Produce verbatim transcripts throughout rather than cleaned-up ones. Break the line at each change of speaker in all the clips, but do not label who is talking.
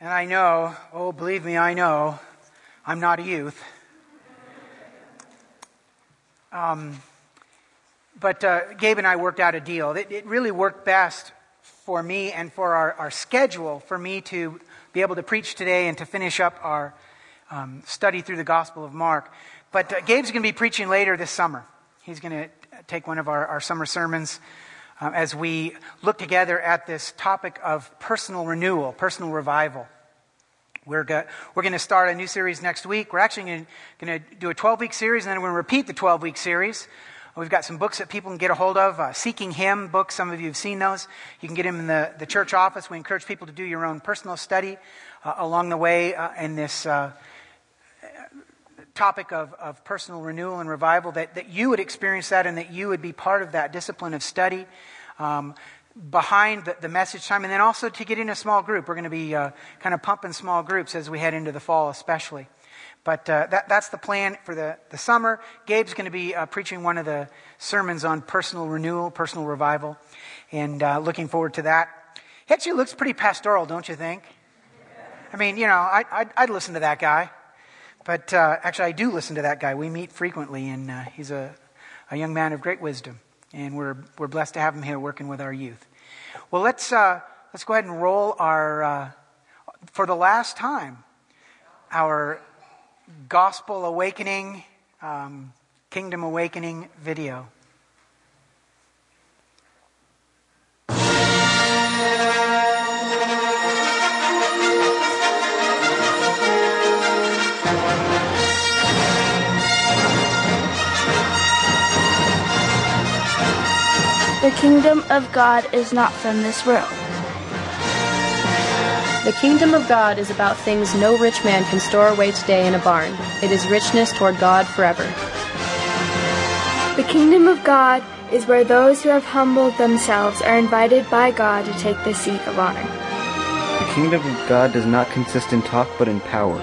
And I know, oh, believe me, I know, I'm not a youth. Um, but uh, Gabe and I worked out a deal. It, it really worked best for me and for our, our schedule for me to be able to preach today and to finish up our um, study through the Gospel of Mark. But uh, Gabe's going to be preaching later this summer. He's going to take one of our, our summer sermons uh, as we look together at this topic of personal renewal, personal revival. We're go- we're going to start a new series next week. We're actually going to do a twelve-week series, and then we're going to repeat the twelve-week series. We've got some books that people can get a hold of. Uh, Seeking Him books, some of you have seen those. You can get them in the, the church office. We encourage people to do your own personal study uh, along the way uh, in this uh, topic of, of personal renewal and revival, that, that you would experience that and that you would be part of that discipline of study um, behind the, the message time. And then also to get in a small group. We're going to be uh, kind of pumping small groups as we head into the fall especially. But uh, that, that's the plan for the, the summer. Gabe's going to be uh, preaching one of the sermons on personal renewal, personal revival, and uh, looking forward to that. He actually looks pretty pastoral, don't you think? I mean, you know, I, I'd, I'd listen to that guy. But uh, actually, I do listen to that guy. We meet frequently, and uh, he's a, a young man of great wisdom. And we're we're blessed to have him here working with our youth. Well, let's uh, let's go ahead and roll our, uh, for the last time, our Gospel Awakening, um, Kingdom Awakening video.
The kingdom of God is not from this world.
The kingdom of God is about things no rich man can store away today in a barn. It is richness toward God forever.
The kingdom of God is where those who have humbled themselves are invited by God to take the seat of honor.
The kingdom of God does not consist in talk but in power.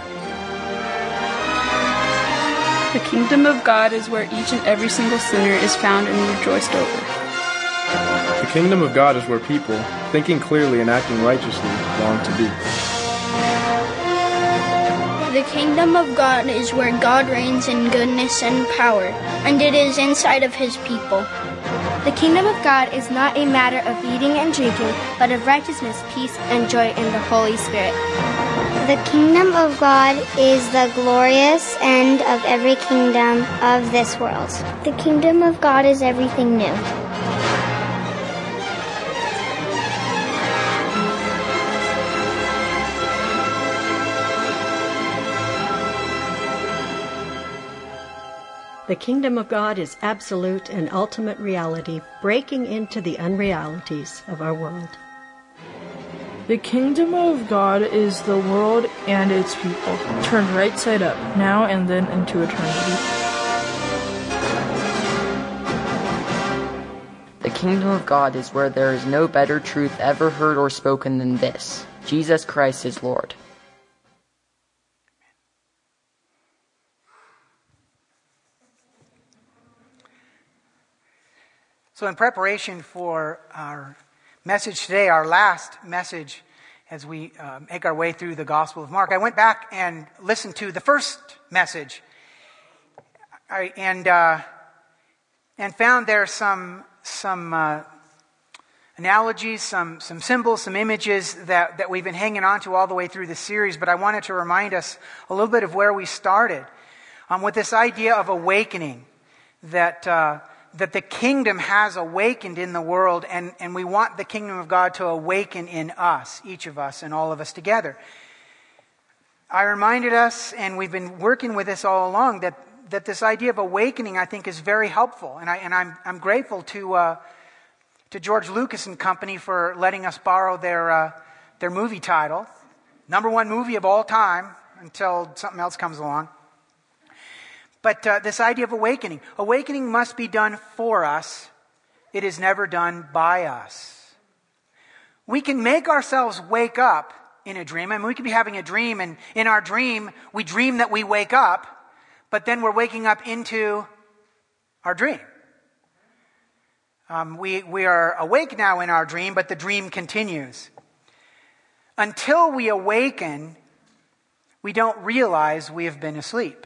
The kingdom of God is where each and every single sinner is found and rejoiced over.
The kingdom of God is where people, thinking clearly and acting righteously, long to be.
The kingdom of God is where God reigns in goodness and power, and it is inside of his people.
The kingdom of God is not a matter of eating and drinking, but of righteousness, peace, and joy in the Holy Spirit.
The kingdom of God is the glorious end of every kingdom of this world.
The kingdom of God is everything new.
The kingdom of God is absolute and ultimate reality, breaking into the unrealities of our world.
The kingdom of God is the world and its people, turned right side up, now and then into eternity.
The kingdom of God is where there is no better truth ever heard or spoken than this: Jesus Christ is Lord.
So in preparation for our message today, our last message as we uh, make our way through the Gospel of Mark, I went back and listened to the first message I, and uh, and found there some some uh, analogies, some some symbols, some images that, that we've been hanging on to all the way through the series. But I wanted to remind us a little bit of where we started um, with this idea of awakening, that uh, that the kingdom has awakened in the world, and, and we want the kingdom of God to awaken in us, each of us and all of us together. I reminded us, and we've been working with this all along, that, that this idea of awakening, I think, is very helpful. And, I, and I'm, I'm grateful to uh, to George Lucas and Company for letting us borrow their, uh, their movie title. Number one movie of all time, until something else comes along. But uh, this idea of awakening. Awakening must be done for us. It is never done by us. We can make ourselves wake up in a dream. I mean, we could be having a dream, and in our dream, we dream that we wake up, but then we're waking up into our dream. Um, we, we are awake now in our dream, but the dream continues. until we awaken, we don't realize we have been asleep.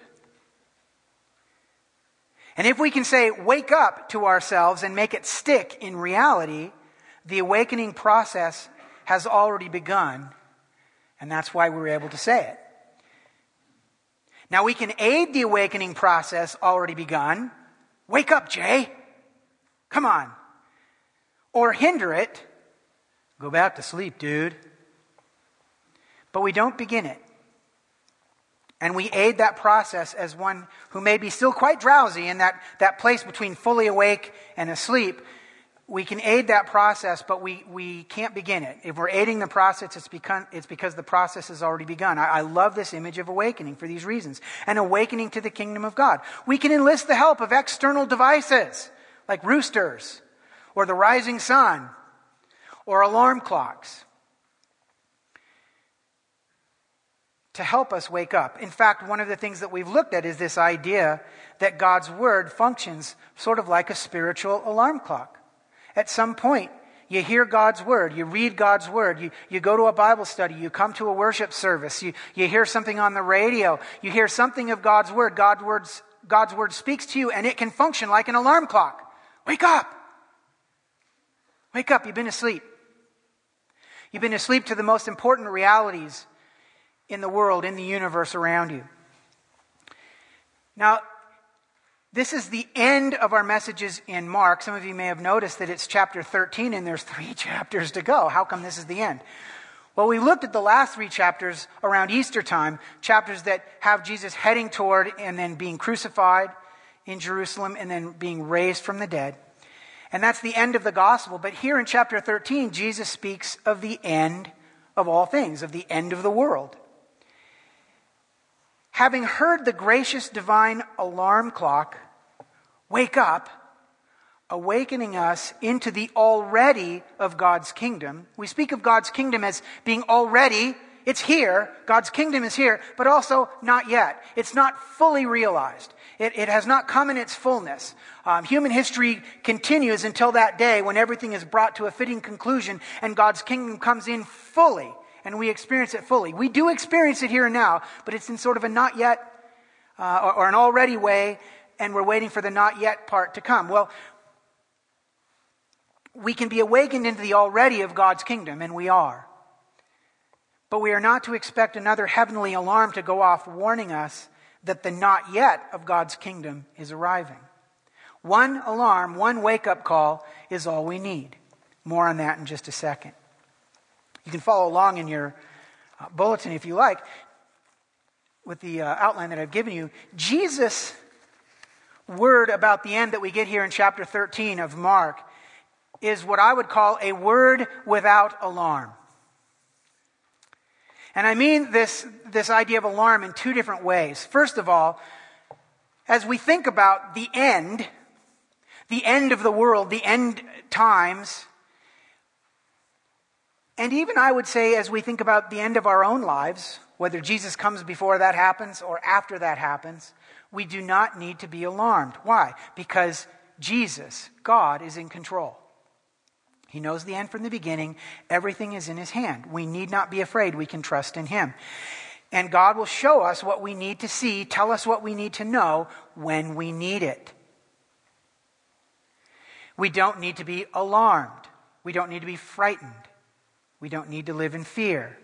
And if we can say, wake up to ourselves and make it stick in reality, the awakening process has already begun. And that's why we were able to say it. Now we can aid the awakening process already begun. Wake up, Jay. Come on. Or hinder it. Go back to sleep, dude. But we don't begin it. And we aid that process as one who may be still quite drowsy in that, that place between fully awake and asleep. We can aid that process, but we, we can't begin it. If we're aiding the process, it's, become, it's because the process has already begun. I, I love this image of awakening for these reasons. An awakening to the kingdom of God. We can enlist the help of external devices, like roosters, or the rising sun, or alarm clocks, to help us wake up. In fact, one of the things that we've looked at is this idea that God's Word functions sort of like a spiritual alarm clock. At some point, you hear God's Word, you read God's Word, you, you go to a Bible study, you come to a worship service, you, you hear something on the radio, you hear something of God's Word, God's words, God's Word speaks to you, and it can function like an alarm clock. Wake up! Wake up, you've been asleep. You've been asleep to the most important realities in the world, in the universe around you. Now, this is the end of our messages in Mark. Some of you may have noticed that it's chapter thirteen and there's three chapters to go. How come this is the end? Well, we looked at the last three chapters around Easter time, chapters that have Jesus heading toward and then being crucified in Jerusalem and then being raised from the dead. And that's the end of the gospel. But here in chapter thirteen, Jesus speaks of the end of all things, of the end of the world. Having heard the gracious divine alarm clock wake up, awakening us into the already of God's kingdom. We speak of God's kingdom as being already, it's here, God's kingdom is here, but also not yet. It's not fully realized. It, it has not come in its fullness. Um, human history continues until that day when everything is brought to a fitting conclusion and God's kingdom comes in fully. And we experience it fully. We do experience it here and now, but it's in sort of a not yet uh, or, or an already way, and we're waiting for the not yet part to come. Well, we can be awakened into the already of God's kingdom, and we are. But we are not to expect another heavenly alarm to go off warning us that the not yet of God's kingdom is arriving. One alarm, one wake-up call is all we need. More on that in just a second. You can follow along in your uh, bulletin if you like with the uh, outline that I've given you. Jesus' word about the end that we get here in chapter thirteen of Mark is what I would call a word without alarm. And I mean this, this idea of alarm in two different ways. First of all, as we think about the end, the end of the world, the end times, and even I would say as we think about the end of our own lives, whether Jesus comes before that happens or after that happens, we do not need to be alarmed. Why? Because Jesus, God, is in control. He knows the end from the beginning. Everything is in his hand. We need not be afraid. We can trust in him. And God will show us what we need to see, tell us what we need to know when we need it. We don't need to be alarmed. We don't need to be frightened. We don't need to live in fear.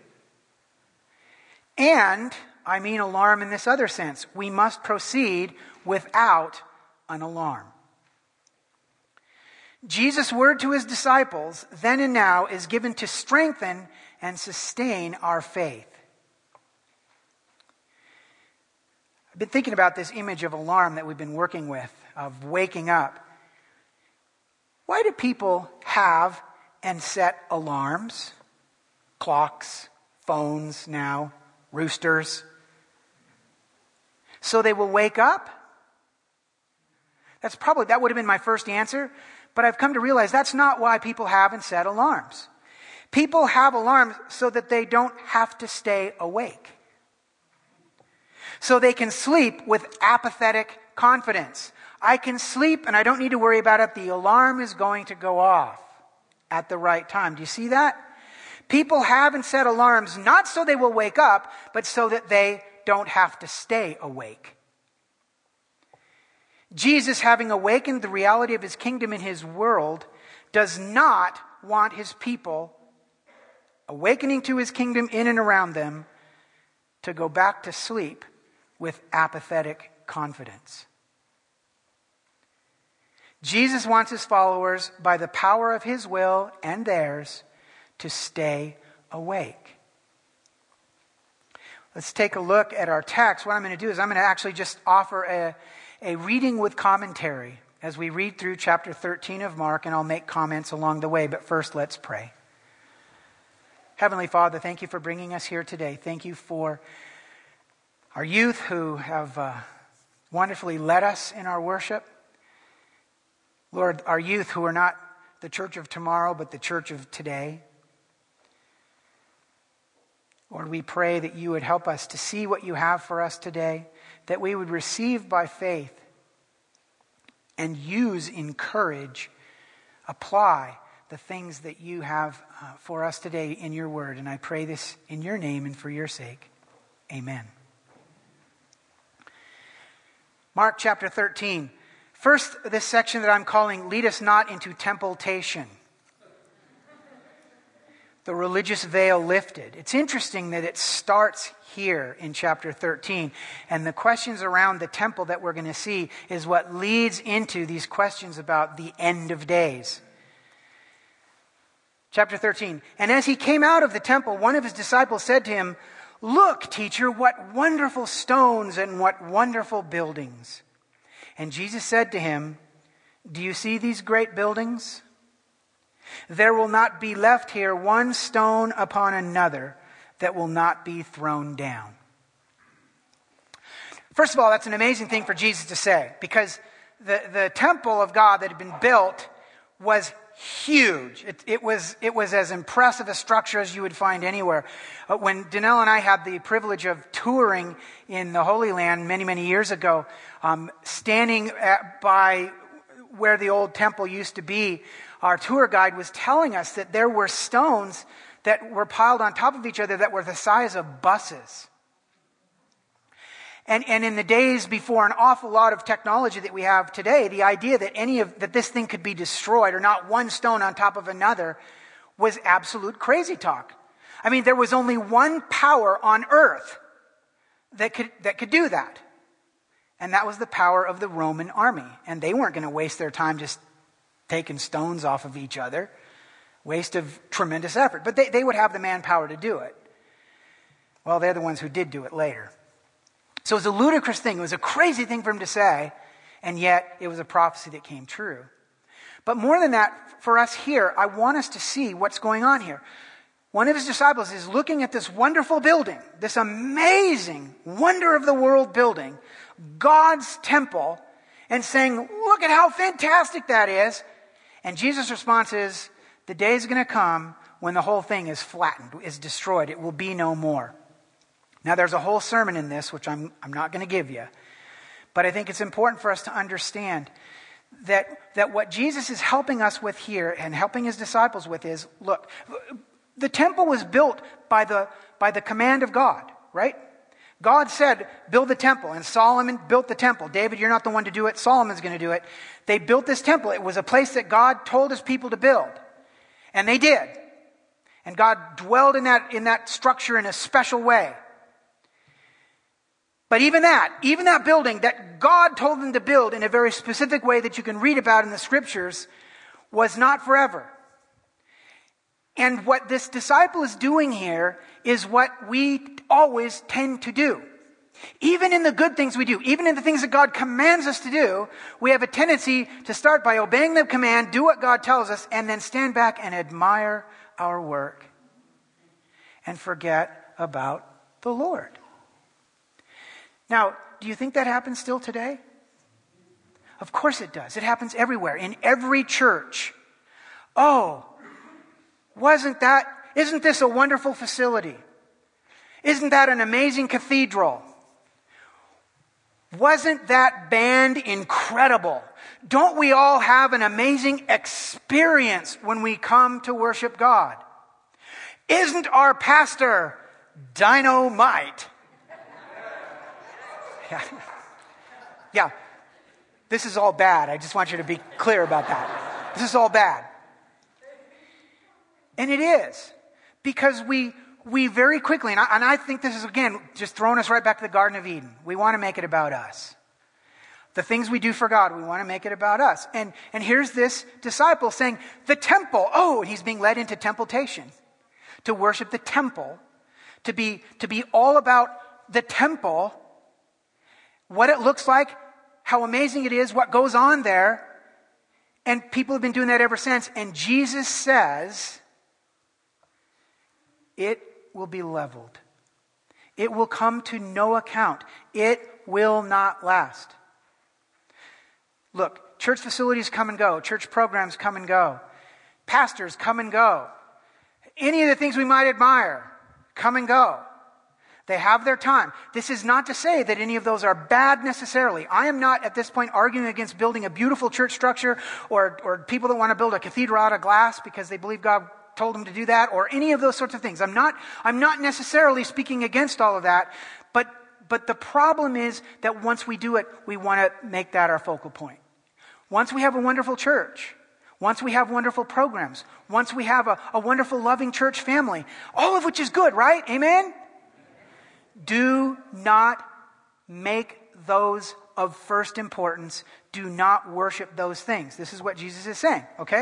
And, I mean alarm in this other sense, we must proceed without an alarm. Jesus' word to his disciples, then and now, is given to strengthen and sustain our faith. I've been thinking about this image of alarm that we've been working with, of waking up. Why do people have and set alarms? Clocks, phones now, roosters. So they will wake up? That's probably, that would have been my first answer. But I've come to realize that's not why people have and set alarms. People have alarms so that they don't have to stay awake. So they can sleep with apathetic confidence. I can sleep and I don't need to worry about it. The alarm is going to go off at the right time. Do you see that? People have and set alarms not so they will wake up, but so that they don't have to stay awake. Jesus, having awakened the reality of his kingdom in his world, does not want his people, awakening to his kingdom in and around them, to go back to sleep with apathetic confidence. Jesus wants his followers, by the power of his will and theirs, to stay awake. Let's take a look at our text. What I'm going to do is I'm going to actually just offer a, a reading with commentary as we read through chapter thirteen of Mark, and I'll make comments along the way. But first, let's pray. Heavenly Father, thank you for bringing us here today. Thank you for our youth who have uh, wonderfully led us in our worship. Lord, our youth who are not the church of tomorrow, but the church of today. Lord, we pray that you would help us to see what you have for us today, that we would receive by faith and use in courage, apply the things that you have uh, for us today in your word. And I pray this in your name and for your sake. Amen. Mark chapter thirteen. First, this section that I'm calling, Lead Us Not into Temptation. The religious veil lifted. It's interesting that it starts here in chapter thirteen. And the questions around the temple that we're going to see is what leads into these questions about the end of days. Chapter thirteen. And as he came out of the temple, one of his disciples said to him, Look, teacher, what wonderful stones and what wonderful buildings. And Jesus said to him, Do you see these great buildings? There will not be left here one stone upon another that will not be thrown down. First of all, that's an amazing thing for Jesus to say, because the, the temple of God that had been built was huge. It, it was it was as impressive a structure as you would find anywhere. Uh, when Danelle and I had the privilege of touring in the Holy Land many, many years ago, um, standing at, by where the old temple used to be, our tour guide was telling us that there were stones that were piled on top of each other that were the size of buses. And, and in the days before an awful lot of technology that we have today, the idea that any of that this thing could be destroyed or not one stone on top of another was absolute crazy talk. I mean, there was only one power on earth that could that could do that. And that was the power of the Roman army. And they weren't going to waste their time just taking stones off of each other. Waste of tremendous effort. But they, they would have the manpower to do it. Well, they're the ones who did do it later. So it was a ludicrous thing. It was a crazy thing for him to say. And yet it was a prophecy that came true. But more than that, for us here, I want us to see what's going on here. One of his disciples is looking at this wonderful building, this amazing wonder of the world building, God's temple, and saying, look at how fantastic that is. And Jesus' response is, the day is going to come when the whole thing is flattened, is destroyed. It will be no more. Now, there's a whole sermon in this, which I'm, I'm not going to give you. But I think it's important for us to understand that, that what Jesus is helping us with here and helping his disciples with is, look, the temple was built by the, by the command of God, right? God said, build the temple, and Solomon built the temple. David, you're not the one to do it. Solomon's going to do it. They built this temple. It was a place that God told his people to build. And they did. And God dwelled in that, in that structure in a special way. But even that, even that building that God told them to build in a very specific way that you can read about in the scriptures was not forever. And what this disciple is doing here is what we always tend to do. Even in the good things we do, even in the things that God commands us to do, we have a tendency to start by obeying the command, do what God tells us, and then stand back and admire our work and forget about the Lord. Now, do you think that happens still today? Of course it does. It happens everywhere, in every church. Oh, wasn't that, isn't this a wonderful facility? Isn't that an amazing cathedral? Wasn't that band incredible? Don't we all have an amazing experience when we come to worship God? Isn't our pastor dynamite? Yeah. Yeah. This is all bad. I just want you to be clear about that. This is all bad. And it is. Because we we very quickly, and I, and I think this is, again, just throwing us right back to the Garden of Eden. We want to make it about us. The things we do for God, we want to make it about us. And, and here's this disciple saying, the temple. Oh, and he's being led into temptation. To worship the temple. To be, to be all about the temple. What it looks like. How amazing it is. What goes on there. And people have been doing that ever since. And Jesus says, it will be leveled. It will come to no account. It will not last. Look, church facilities come and go. Church programs come and go. Pastors come and go. Any of the things we might admire come and go. They have their time. This is not to say that any of those are bad necessarily. I am not at this point arguing against building a beautiful church structure or, or people that want to build a cathedral out of glass because they believe God told them to do that, or any of those sorts of things. I'm not, I'm not necessarily speaking against all of that, but, but the problem is that once we do it, we want to make that our focal point. Once we have a wonderful church, once we have wonderful programs, once we have a, a wonderful loving church family, all of which is good, right? Amen? Do not make those of first importance. Do not worship those things. This is what Jesus is saying, okay?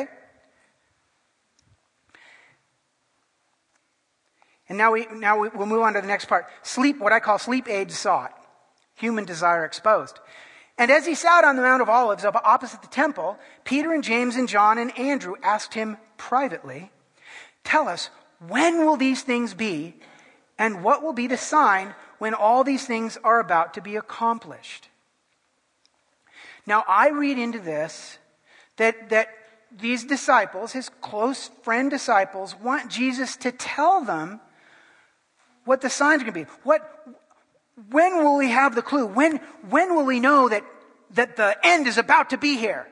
And now we now we, we'll move on to the next part. Sleep, what I call sleep aid sought. Human desire exposed. And as he sat on the Mount of Olives opposite the temple, Peter and James and John and Andrew asked him privately, tell us, when will these things be? And what will be the sign when all these things are about to be accomplished? Now I read into this that, that these disciples, his close friend disciples, want Jesus to tell them what the signs are going to be. What, when will we have the clue? When, when will we know that, that the end is about to be here?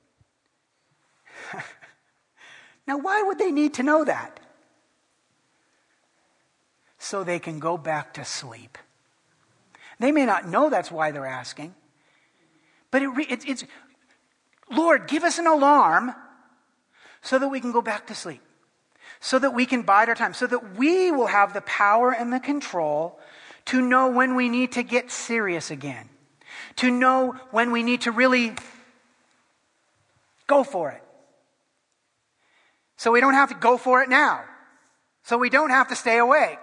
Now, why would they need to know that? So they can go back to sleep. They may not know that's why they're asking. But it, it, it's, Lord, give us an alarm so that we can go back to sleep. So that we can bide our time. So that we will have the power and the control to know when we need to get serious again. To know when we need to really go for it. So we don't have to go for it now. So we don't have to stay awake.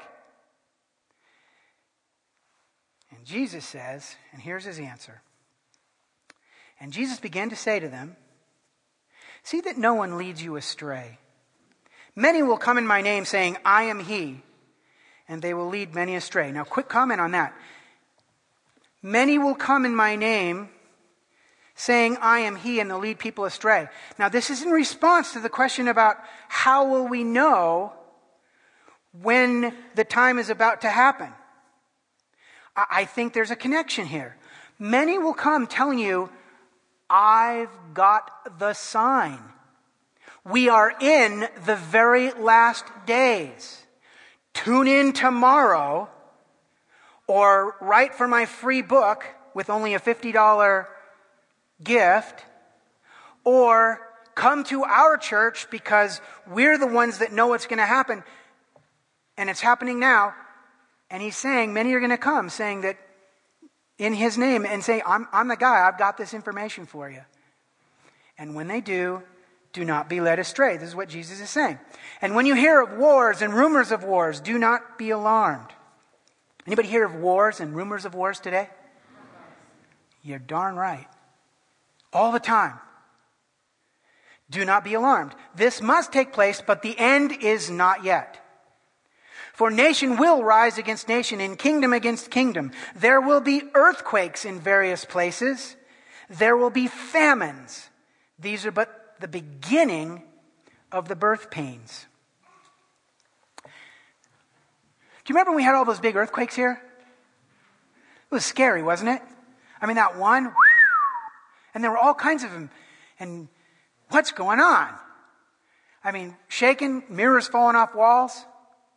And Jesus says, and here's his answer. And Jesus began to say to them, see that no one leads you astray. Many will come in my name saying, I am he, and they will lead many astray. Now, quick comment on that. Many will come in my name saying, I am he, and they'll lead people astray. Now, this is in response to the question about how will we know when the time is about to happen. I think there's a connection here. Many will come telling you, I've got the sign. We are in the very last days. Tune in tomorrow or write for my free book with only a fifty dollars gift, or come to our church because we're the ones that know what's going to happen and it's happening now. And he's saying many are going to come saying that in his name and say, I'm, I'm the guy, I've got this information for you. And when they do, do not be led astray. This is what Jesus is saying. And when you hear of wars and rumors of wars, do not be alarmed. Anybody hear of wars and rumors of wars today? You're darn right. All the time. Do not be alarmed. This must take place, but the end is not yet. For nation will rise against nation, and kingdom against kingdom. There will be earthquakes in various places. There will be famines. These are but the beginning of the birth pains. Do you remember when we had all those big earthquakes here? It was scary, wasn't it? I mean, that one, and there were all kinds of them. And what's going on? I mean, shaking, mirrors falling off walls.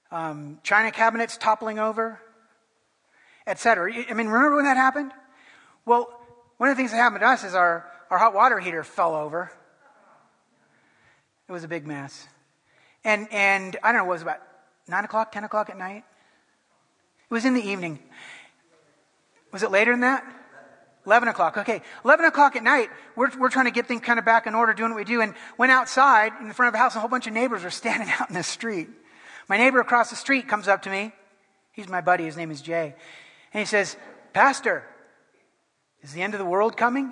um, china cabinets toppling over, et cetera. I mean, remember when that happened? Well, one of the things that happened to us is our, our hot water heater fell over. It was a big mess. And, and I don't know, it was about nine o'clock, ten o'clock at night? It was in the evening. Was it later than that? eleven o'clock. Okay. eleven o'clock at night, we're, we're trying to get things kind of back in order, doing what we do, and went outside in front of the house. A whole bunch of neighbors were standing out in the street. My neighbor across the street comes up to me. He's my buddy. His name is Jay. And he says, "Pastor, is the end of the world coming?"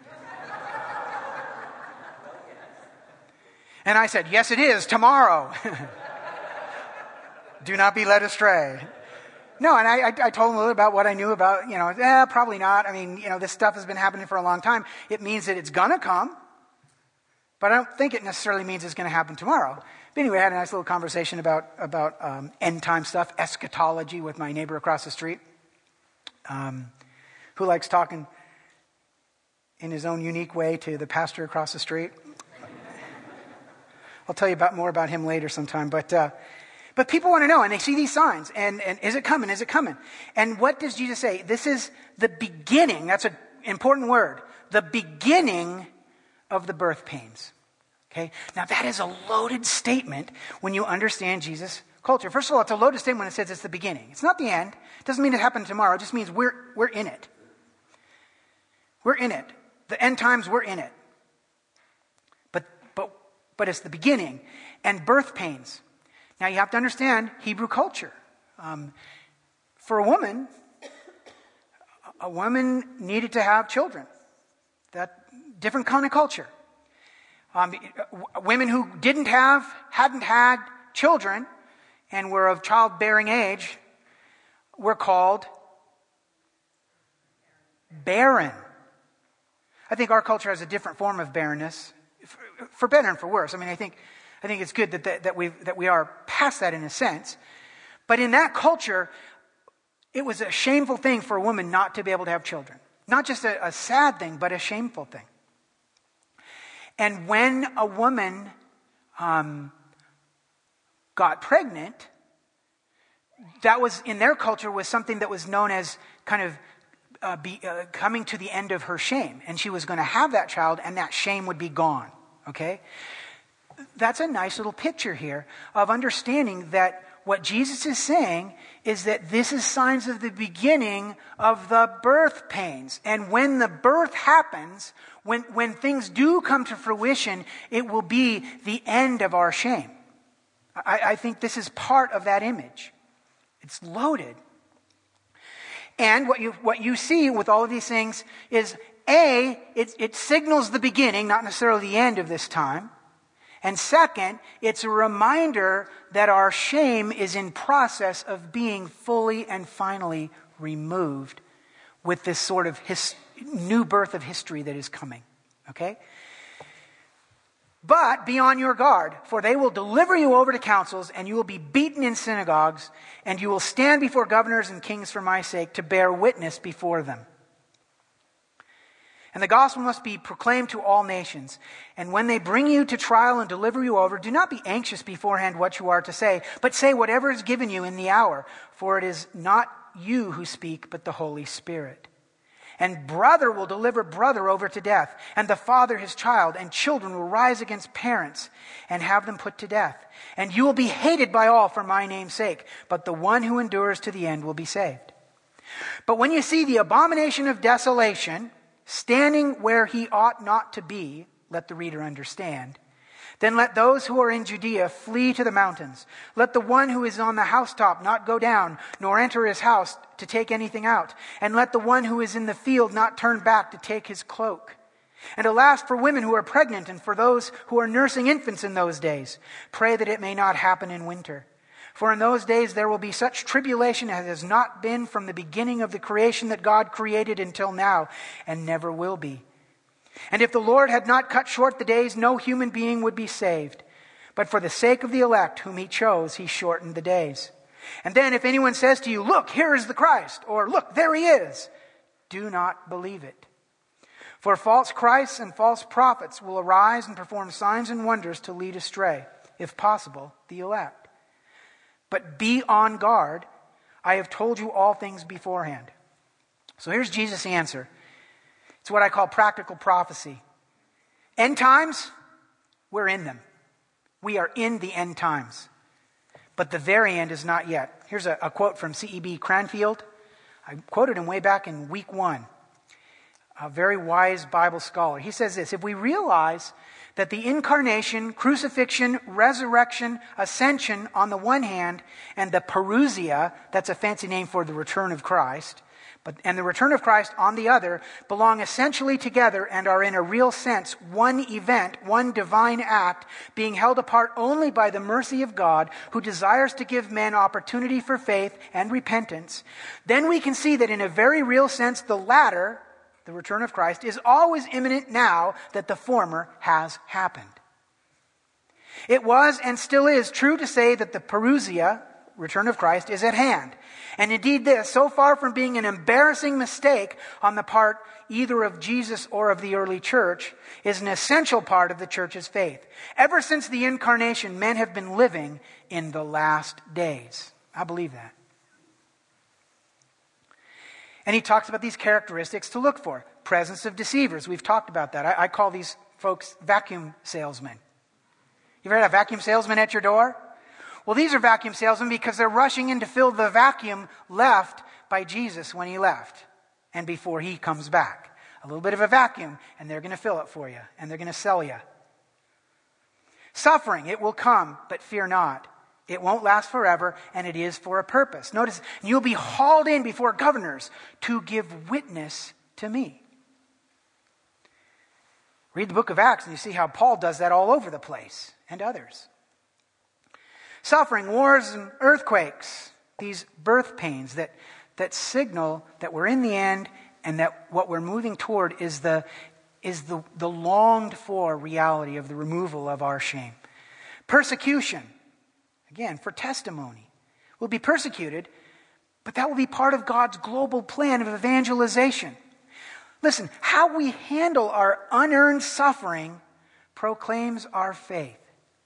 And I said, "Yes, it is, tomorrow." Do not be led astray. No, and I, I, I told him a little about what I knew about, you know, eh, probably not. I mean, you know, this stuff has been happening for a long time. It means that it's going to come, but I don't think it necessarily means it's going to happen tomorrow. But anyway, I had a nice little conversation about, about um, end time stuff, eschatology, with my neighbor across the street, um, who likes talking in his own unique way to the pastor across the street. I'll tell you about more about him later sometime. But uh, but people want to know, and they see these signs. And, and is it coming? Is it coming? And what does Jesus say? This is the beginning. That's an important word. The beginning of the birth pains. Okay? Now that is a loaded statement when you understand Jesus' culture. First of all, it's a loaded statement when it says it's the beginning. It's not the end. It doesn't mean it happened tomorrow. It just means we're we're in it. We're in it. The end times, we're in it. But it's the beginning. And birth pains. Now you have to understand Hebrew culture. Um, for a woman, a woman needed to have children. That different kind of culture. Um, women who didn't have, hadn't had children, and were of childbearing age, were called barren. I think our culture has a different form of barrenness. For better and for worse. I mean, I think, I think it's good that that, that we that we are past that in a sense. But in that culture, it was a shameful thing for a woman not to be able to have children. Not just a, a sad thing, but a shameful thing. And when a woman um, got pregnant, that was in their culture was something that was known as kind of uh, be, uh, coming to the end of her shame, and she was going to have that child, and that shame would be gone. Okay? That's a nice little picture here of understanding that what Jesus is saying is that this is signs of the beginning of the birth pains. And when the birth happens, when, when things do come to fruition, it will be the end of our shame. I, I think this is part of that image. It's loaded. And what you, what you see with all of these things is, A, it, it signals the beginning, not necessarily the end of this time. And second, it's a reminder that our shame is in process of being fully and finally removed with this sort of his, new birth of history that is coming. Okay? But be on your guard, for they will deliver you over to councils, and you will be beaten in synagogues, and you will stand before governors and kings for my sake to bear witness before them. And the gospel must be proclaimed to all nations. And when they bring you to trial and deliver you over, do not be anxious beforehand what you are to say, but say whatever is given you in the hour, for it is not you who speak, but the Holy Spirit. And brother will deliver brother over to death, and the father his child, and children will rise against parents and have them put to death. And you will be hated by all for my name's sake, but the one who endures to the end will be saved. But when you see the abomination of desolation standing where he ought not to be, let the reader understand. Then let those who are in Judea flee to the mountains. Let the one who is on the housetop not go down, nor enter his house to take anything out. And let the one who is in the field not turn back to take his cloak. And alas, for women who are pregnant and for those who are nursing infants in those days, pray that it may not happen in winter. For in those days there will be such tribulation as has not been from the beginning of the creation that God created until now, and never will be. And if the Lord had not cut short the days, no human being would be saved. But for the sake of the elect whom he chose, he shortened the days. And then if anyone says to you, look, here is the Christ, or look, there he is, do not believe it. For false Christs and false prophets will arise and perform signs and wonders to lead astray, if possible, the elect. But be on guard. I have told you all things beforehand. So here's Jesus' answer. It's what I call practical prophecy. End times, we're in them. We are in the end times. But the very end is not yet. Here's a, a quote from C E B Cranfield. I quoted him way back in week one. A very wise Bible scholar. He says this: if we realize that the incarnation, crucifixion, resurrection, ascension on the one hand, and the parousia, that's a fancy name for the return of Christ, but and the return of Christ on the other, belong essentially together and are in a real sense one event, one divine act, being held apart only by the mercy of God, who desires to give men opportunity for faith and repentance, then we can see that in a very real sense the latter, the return of Christ, is always imminent now that the former has happened. It was and still is true to say that the parousia, return of Christ, is at hand. And indeed this, so far from being an embarrassing mistake on the part either of Jesus or of the early church, is an essential part of the church's faith. Ever since the incarnation, men have been living in the last days. I believe that. And he talks about these characteristics to look for. Presence of deceivers. We've talked about that. I, I call these folks vacuum salesmen. You ever had a vacuum salesman at your door? Well, these are vacuum salesmen because they're rushing in to fill the vacuum left by Jesus when he left and before he comes back. A little bit of a vacuum, and they're going to fill it for you, and they're going to sell you. Suffering, it will come, but fear not. It won't last forever, and it is for a purpose. Notice, you'll be hauled in before governors to give witness to me. Read the book of Acts, and you see how Paul does that all over the place, and others. Suffering, wars, and earthquakes, these birth pains that, that signal that we're in the end, and that what we're moving toward is the, is the, the longed-for reality of the removal of our shame. Persecution. Again, for testimony. We'll be persecuted, but that will be part of God's global plan of evangelization. Listen, how we handle our unearned suffering proclaims our faith.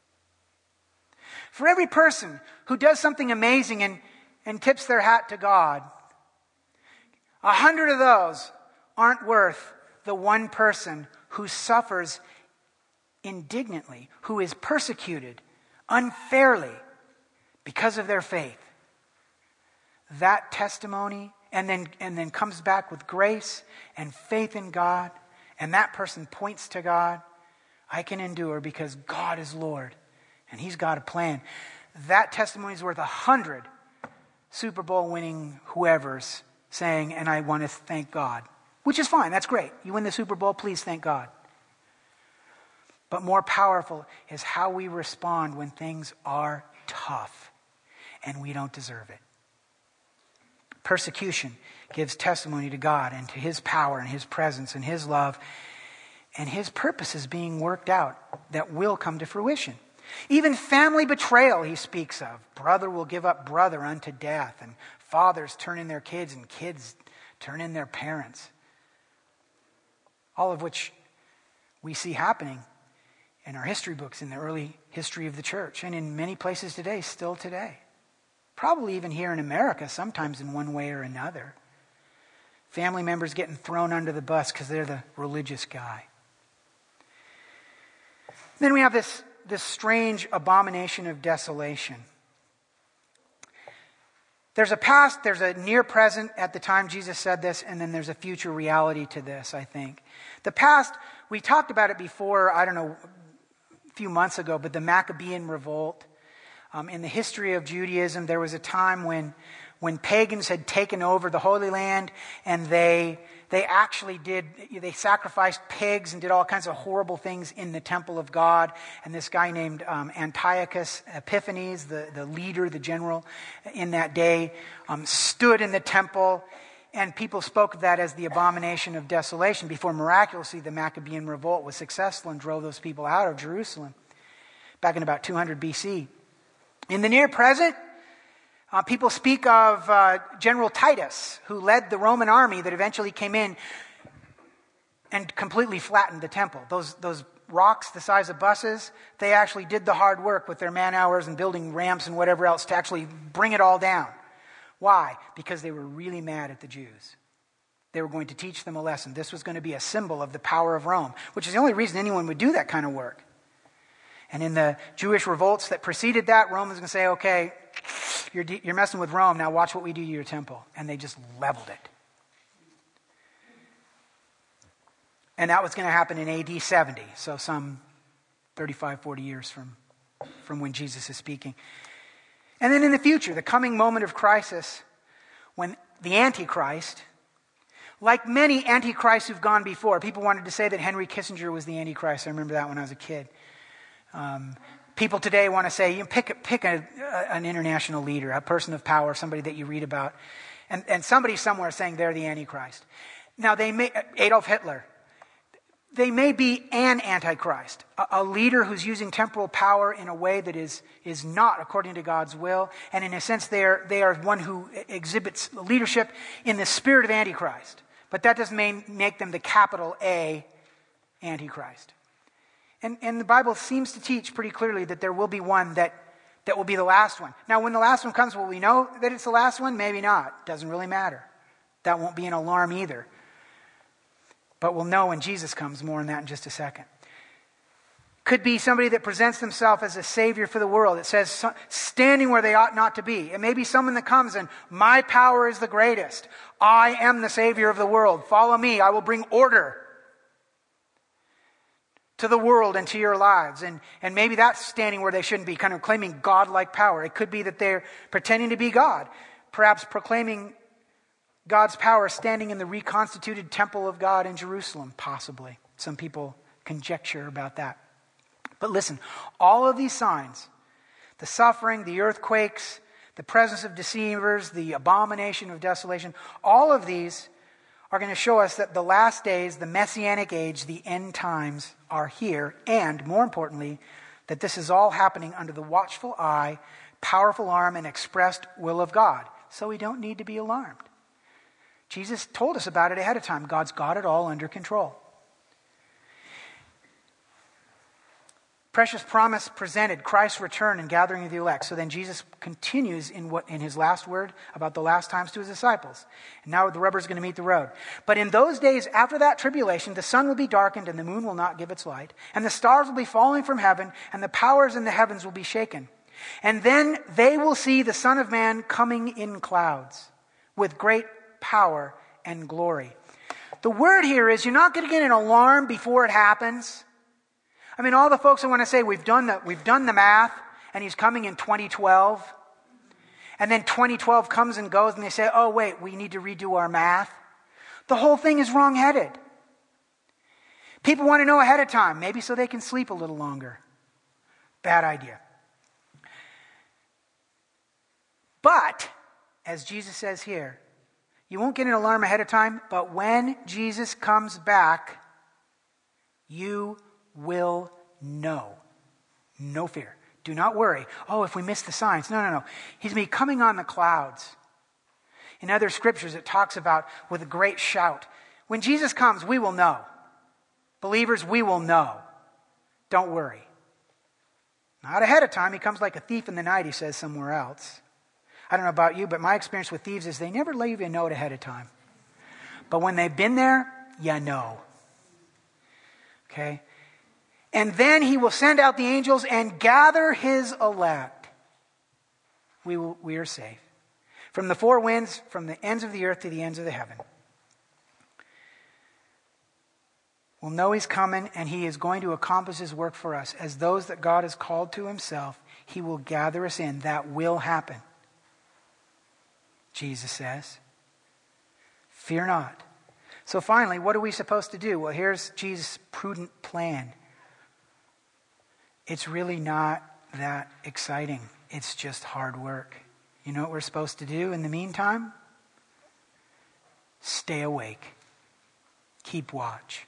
For every person who does something amazing and, and tips their hat to God, a hundred of those aren't worth the one person who suffers indignantly, who is persecuted unfairly because of their faith. That testimony, and then and then comes back with grace and faith in God, and that person points to God. I can endure because God is Lord, and He's got a plan. That testimony is worth a hundred Super Bowl winning whoever's saying, and I want to thank God. Which is fine, that's great. You win the Super Bowl, please thank God. But more powerful is how we respond when things are tough and we don't deserve it. Persecution gives testimony to God and to His power and His presence and His love and His purposes being worked out that will come to fruition. Even family betrayal he speaks of. Brother will give up brother unto death, and fathers turn in their kids and kids turn in their parents. All of which we see happening in our history books in the early history of the church and in many places today, still today. Probably even here in America, sometimes in one way or another. Family members getting thrown under the bus because they're the religious guy. Then we have this, this strange abomination of desolation. There's a past, there's a near present at the time Jesus said this, and then there's a future reality to this, I think. The past, we talked about it before, I don't know, a few months ago, but the Maccabean revolt. Um, in the history of Judaism, there was a time when when pagans had taken over the Holy Land, and they they actually did, they sacrificed pigs and did all kinds of horrible things in the temple of God. And this guy named um, Antiochus Epiphanes, the, the leader, the general in that day, um, stood in the temple, and people spoke of that as the abomination of desolation before miraculously the Maccabean revolt was successful and drove those people out of Jerusalem back in about two hundred B C. In the near present, uh, people speak of uh, General Titus, who led the Roman army that eventually came in and completely flattened the temple. Those, those rocks the size of buses. They actually did the hard work with their man hours and building ramps and whatever else to actually bring it all down. Why? Because they were really mad at the Jews. They were going to teach them a lesson. This was going to be a symbol of the power of Rome, which is the only reason anyone would do that kind of work. And in the Jewish revolts that preceded that, Rome was going to say, okay, you're, de- you're messing with Rome, now watch what we do to your temple. And they just leveled it. And that was going to happen in A D seventy, so some thirty-five, forty years from, from when Jesus is speaking. And then in the future, the coming moment of crisis, when the Antichrist, like many Antichrists who've gone before, people wanted to say that Henry Kissinger was the Antichrist. I remember that when I was a kid. Um, people today want to say, you know, pick, pick a, a, an international leader, a person of power, somebody that you read about. And, and somebody somewhere saying they're the Antichrist. Now, they may, Adolf Hitler, they may be an Antichrist, a, a leader who's using temporal power in a way that is, is not according to God's will. And in a sense, they are, they are one who exhibits leadership in the spirit of Antichrist. But that doesn't mean, make them the capital A Antichrist. And, and the Bible seems to teach pretty clearly that there will be one that, that will be the last one. Now, when the last one comes, will we know that it's the last one? Maybe not. Doesn't really matter. That won't be an alarm either. But we'll know when Jesus comes. More on that in just a second. Could be somebody that presents themselves as a savior for the world. It says standing where they ought not to be. It may be someone that comes and my power is the greatest. I am the savior of the world. Follow me. I will bring order to the world and to your lives. And, and maybe that's standing where they shouldn't be, kind of claiming God-like power. It could be that they're pretending to be God, perhaps proclaiming God's power standing in the reconstituted temple of God in Jerusalem, possibly. Some people conjecture about that. But listen, all of these signs, the suffering, the earthquakes, the presence of deceivers, the abomination of desolation, all of these are going to show us that the last days, the Messianic age, the end times are here. And more importantly, that this is all happening under the watchful eye, powerful arm, and expressed will of God. So we don't need to be alarmed. Jesus told us about it ahead of time. God's got it all under control. Precious promise presented, Christ's return and gathering of the elect. So then Jesus continues in what in his last word about the last times to his disciples. And now the rubber's going to meet the road. But in those days after that tribulation, the sun will be darkened and the moon will not give its light. And the stars will be falling from heaven and the powers in the heavens will be shaken. And then they will see the Son of Man coming in clouds with great power and glory. The word here is you're not going to get an alarm before it happens. I mean, all the folks that want to say we've done the we've done the math and he's coming in twenty twelve. And then twenty twelve comes and goes and they say, oh wait, we need to redo our math. The whole thing is wrong-headed. People want to know ahead of time, maybe so they can sleep a little longer. Bad idea. But, as Jesus says here, you won't get an alarm ahead of time, but when Jesus comes back, you will know. No fear. Do not worry. Oh, if we miss the signs. No, no, no. He's going to be coming on the clouds. In other scriptures, it talks about with a great shout. When Jesus comes, we will know. Believers, we will know. Don't worry. Not ahead of time. He comes like a thief in the night, he says somewhere else. I don't know about you, but my experience with thieves is they never leave you a note ahead of time. But when they've been there, you know. Okay? And then he will send out the angels and gather his elect. We will, we are safe. From the four winds, from the ends of the earth to the ends of the heaven. We'll know he's coming and he is going to accomplish his work for us. As those that God has called to himself, he will gather us in. That will happen. Jesus says. Fear not. So finally, what are we supposed to do? Well, here's Jesus' prudent plan. It's really not that exciting. It's just hard work. You know what we're supposed to do in the meantime? Stay awake. Keep watch.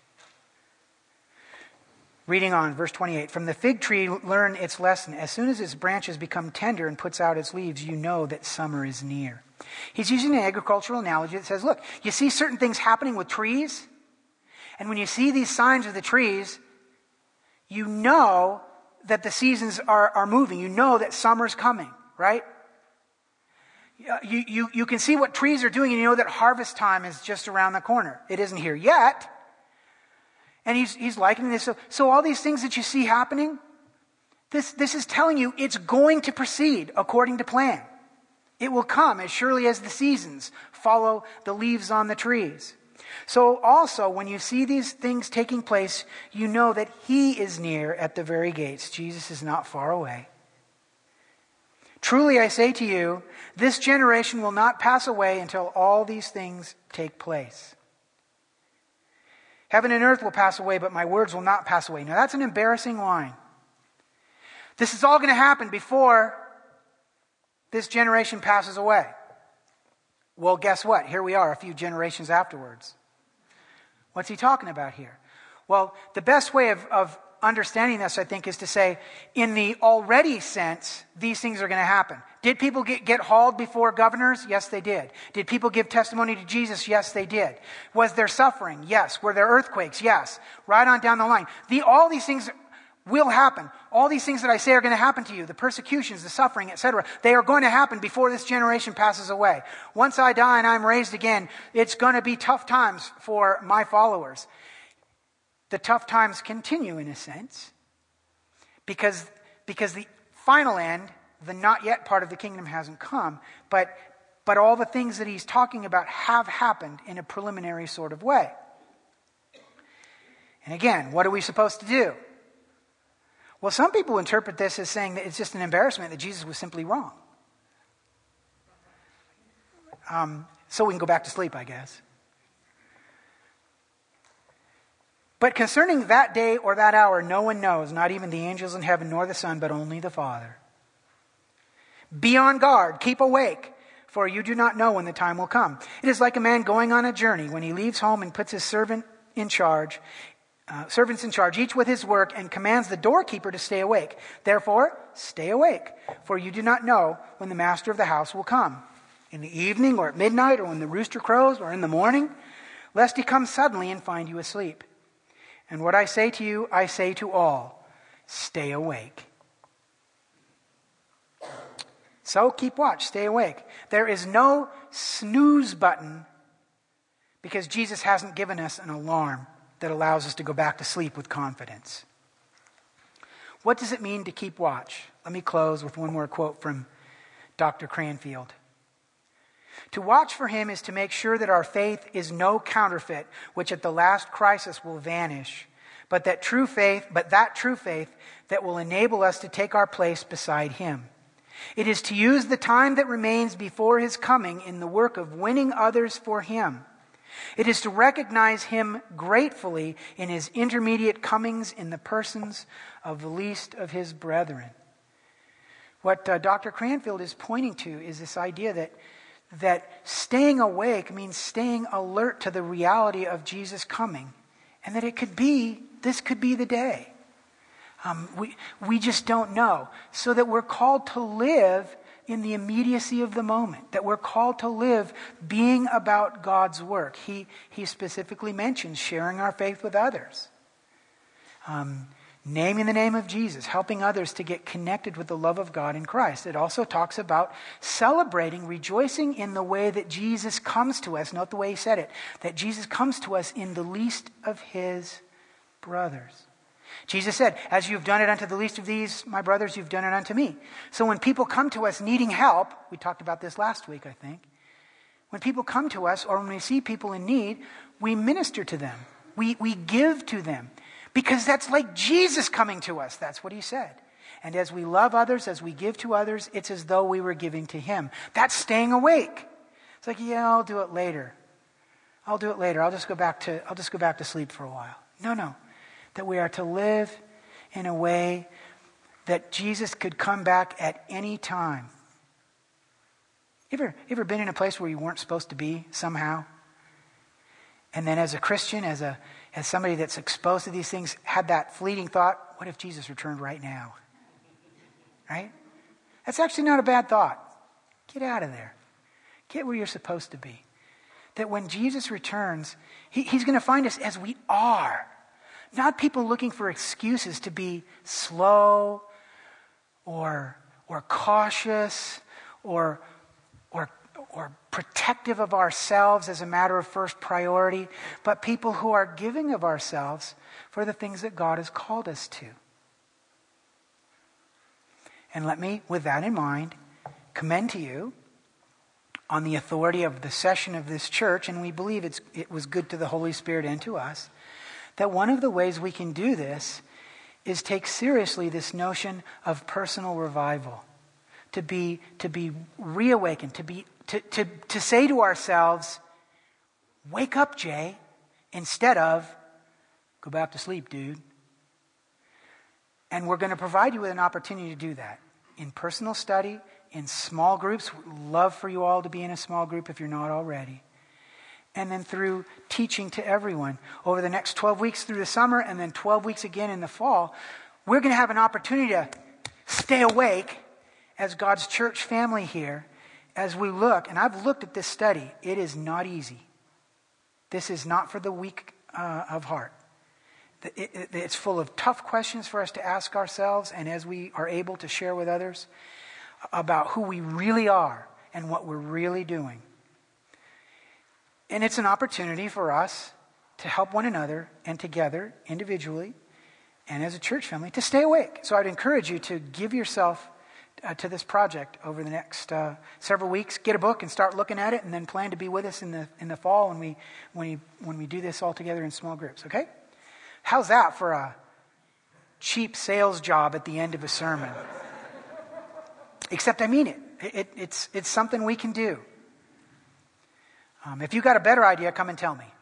Reading on, verse twenty-eight. From the fig tree learn its lesson. As soon as its branches become tender and puts out its leaves, you know that summer is near. He's using an agricultural analogy that says, look, you see certain things happening with trees? And when you see these signs of the trees, you know that the seasons are, are moving. You know that summer's coming, right? You, you, you can see what trees are doing, and you know that harvest time is just around the corner. It isn't here yet. And he's, he's likening this. So, so all these things that you see happening, this, this is telling you it's going to proceed according to plan. It will come as surely as the seasons follow the leaves on the trees. So also, when you see these things taking place, you know that he is near at the very gates. Jesus is not far away. Truly I say to you, this generation will not pass away until all these things take place. Heaven and earth will pass away, but my words will not pass away. Now that's an embarrassing line. This is all going to happen before this generation passes away. Well, guess what? Here we are a few generations afterwards. What's he talking about here? Well, the best way of, of understanding this, I think, is to say, in the already sense, these things are going to happen. Did people get, get hauled before governors? Yes, they did. Did people give testimony to Jesus? Yes, they did. Was there suffering? Yes. Were there earthquakes? Yes. Right on down the line. The, all these things will happen. All these things that I say are going to happen to you. The persecutions, the suffering, et cetera. They are going to happen before this generation passes away. Once I die and I'm raised again, it's going to be tough times for my followers. The tough times continue in a sense because, because the final end, the not yet part of the kingdom hasn't come, but, but all the things that he's talking about have happened in a preliminary sort of way. And again, what are we supposed to do? Well, some people interpret this as saying that it's just an embarrassment that Jesus was simply wrong. Um, so we can go back to sleep, I guess. But concerning that day or that hour, no one knows, not even the angels in heaven nor the Son, but only the Father. Be on guard, keep awake, for you do not know when the time will come. It is like a man going on a journey when he leaves home and puts his servant in charge, uh, servants in charge, each with his work, and commands the doorkeeper to stay awake. Therefore, stay awake, for you do not know when the master of the house will come, in the evening or at midnight or when the rooster crows or in the morning, lest he come suddenly and find you asleep. And what I say to you, I say to all, stay awake. So keep watch, stay awake. There is no snooze button because Jesus hasn't given us an alarm that allows us to go back to sleep with confidence. What does it mean to keep watch? Let me close with one more quote from Doctor Cranfield. To watch for him is to make sure that our faith is no counterfeit, which at the last crisis will vanish, but that true faith, but that true faith that will enable us to take our place beside him. It is to use the time that remains before his coming in the work of winning others for him. It is to recognize him gratefully in his intermediate comings in the persons of the least of his brethren. What uh, Doctor Cranfield is pointing to is this idea that that staying awake means staying alert to the reality of Jesus coming, and that it could be, this could be the day. Um, we, we just don't know. So that we're called to live in the immediacy of the moment, that we're called to live being about God's work. He, he specifically mentions sharing our faith with others. Um, Naming the name of Jesus, helping others to get connected with the love of God in Christ. It also talks about celebrating, rejoicing in the way that Jesus comes to us. Note the way he said it, that Jesus comes to us in the least of his brothers. Jesus said, as you've done it unto the least of these, my brothers, you've done it unto me. So when people come to us needing help, we talked about this last week, I think. When people come to us or when we see people in need, we minister to them. We, we give to them. Because that's like Jesus coming to us. That's what he said. And as we love others, as we give to others, it's as though we were giving to him. That's staying awake. It's like, yeah, I'll do it later. I'll do it later. I'll just go back to, I'll just go back to sleep for a while. No, no. That we are to live in a way that Jesus could come back at any time. You ever, you ever been in a place where you weren't supposed to be somehow? And then as a Christian, as a as somebody that's exposed to these things, had that fleeting thought, what if Jesus returned right now? Right? That's actually not a bad thought. Get out of there. Get where you're supposed to be. That when Jesus returns, he, he's going to find us as we are. Not people looking for excuses to be slow or, or cautious or, or, or protective of ourselves as a matter of first priority, but people who are giving of ourselves for the things that God has called us to. And let me, with that in mind, commend to you, on the authority of the session of this church, and we believe it's, it was good to the Holy Spirit and to us, that one of the ways we can do this is take seriously this notion of personal revival. To be, to be reawakened, to, be, to, to, to say to ourselves, wake up, Jay, instead of, go back to sleep, dude. And we're going to provide you with an opportunity to do that in personal study, in small groups. We'd love for you all to be in a small group if you're not already. And then through teaching to everyone over the next twelve weeks through the summer and then twelve weeks again in the fall, we're going to have an opportunity to stay awake as God's church family here as we look. And I've looked at this study. It is not easy. This is not for the weak uh, of heart. It, it, it's full of tough questions for us to ask ourselves, and as we are able to share with others about who we really are and what we're really doing. And it's an opportunity for us to help one another and together, individually, and as a church family, to stay awake. So I'd encourage you to give yourself uh, to this project over the next uh, several weeks. Get a book and start looking at it, and then plan to be with us in the in the fall when we when we when we do this all together in small groups. Okay? How's that for a cheap sales job at the end of a sermon? Except I mean it. it, it it's it's something we can do. Um, if you got a better idea, come and tell me.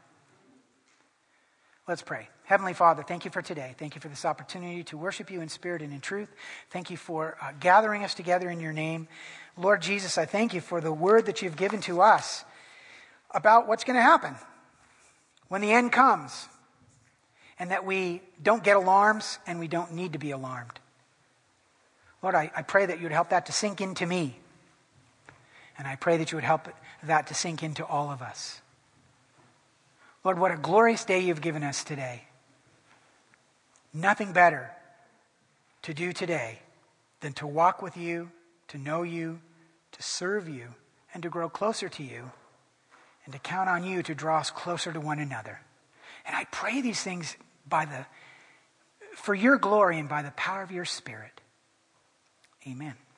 Let's pray. Heavenly Father, thank you for today. Thank you for this opportunity to worship you in spirit and in truth. Thank you for uh, gathering us together in your name. Lord Jesus, I thank you for the word that you've given to us about what's going to happen when the end comes, and that we don't get alarms and we don't need to be alarmed. Lord, I, I pray that you would help that to sink into me. And I pray that you would help that to sink into all of us. Lord, what a glorious day you've given us today. Nothing better to do today than to walk with you, to know you, to serve you, and to grow closer to you, and to count on you to draw us closer to one another. And I pray these things by the, for your glory and by the power of your Spirit. Amen.